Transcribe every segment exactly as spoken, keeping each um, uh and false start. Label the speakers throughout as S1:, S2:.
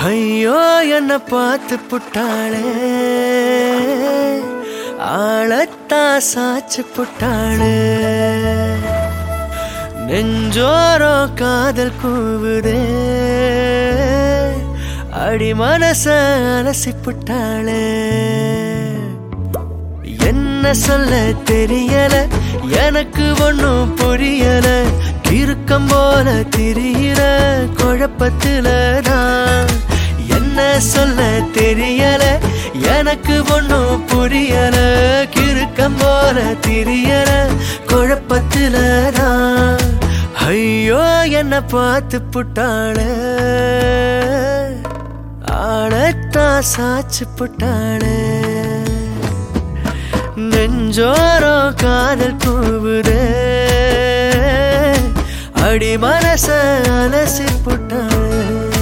S1: ஐயோ என்ன பார்த்து புட்டாளே ஆளத்தா சாச்சு புட்டாளே நெஞ்சோரோ காதல் கூவுதே அடி மனச அலசி புட்டாளே என்ன சொல்ல தெரியல எனக்கு ஒன்னும் புரியல கிறுக்கம் போல திரியிற குழப்பத்திலதான் என்ன சொல்ல தெரியல எனக்கு ஒன்னும் புரியல கிறுக்கம் போல திரியிற குழப்பத்திலதான் ஐயோ என்ன பார்த்து புட்டாளே ஆளத்தா சாச்சு புட்டாளே நெஞ்சோரோ காதல் கூவுதே அடி மனச அலசி புட்டாளே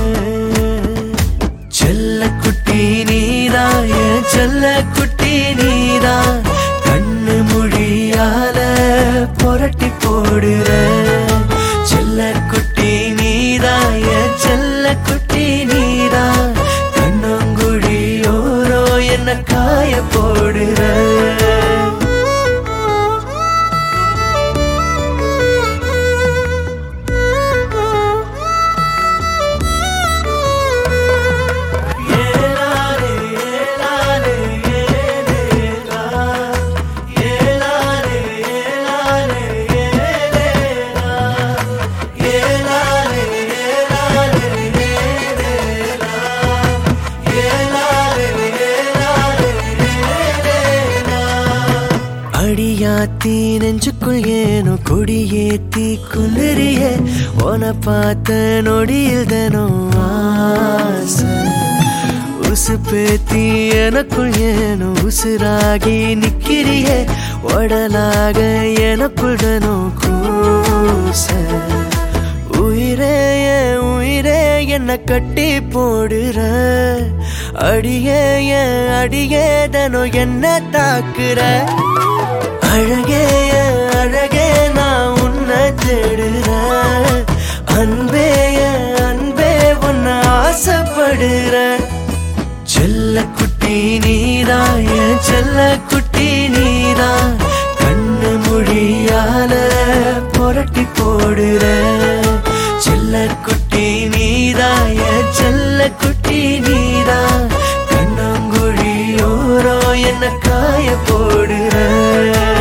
S1: செல்ல குட்டி நீதா என் செல்ல குட்டி நீதா கண்ணு மொழியால புரட்டி போடுற செல்ல குட்டி நீதா என் செல்ல குட்டி நீதா கண்ணங்குழியோரோ என்ன காய போடுற அடியாத்தி நெஞ்சுக்குள் ஏனோ கொடியேத்தி குளிரிய உன பார்த்த நொடியில் தனோ ஆசை உசு பேத்தி எனக்குள் ஏனோ உசுராகி நிக்கிறிய உடலாக எனக்குள் தனோ கூச உயிரே உயிரே என்ன கட்டி போடுற அடியே அடியே தனோ என்ன தாக்குற அழகே அழகே நான் உன்னை தேடுற அன்பே அன்பே உன்னை ஆசைப்படுற செல்ல குட்டி நீதா என் செல்ல குட்டி நீதா கண்ணு மொழியால புரட்டி போடுற செல்ல குட்டி நீதா என் செல்ல குட்டி நீதா கண்ணங்குழியோரோ என்ன காய போடுற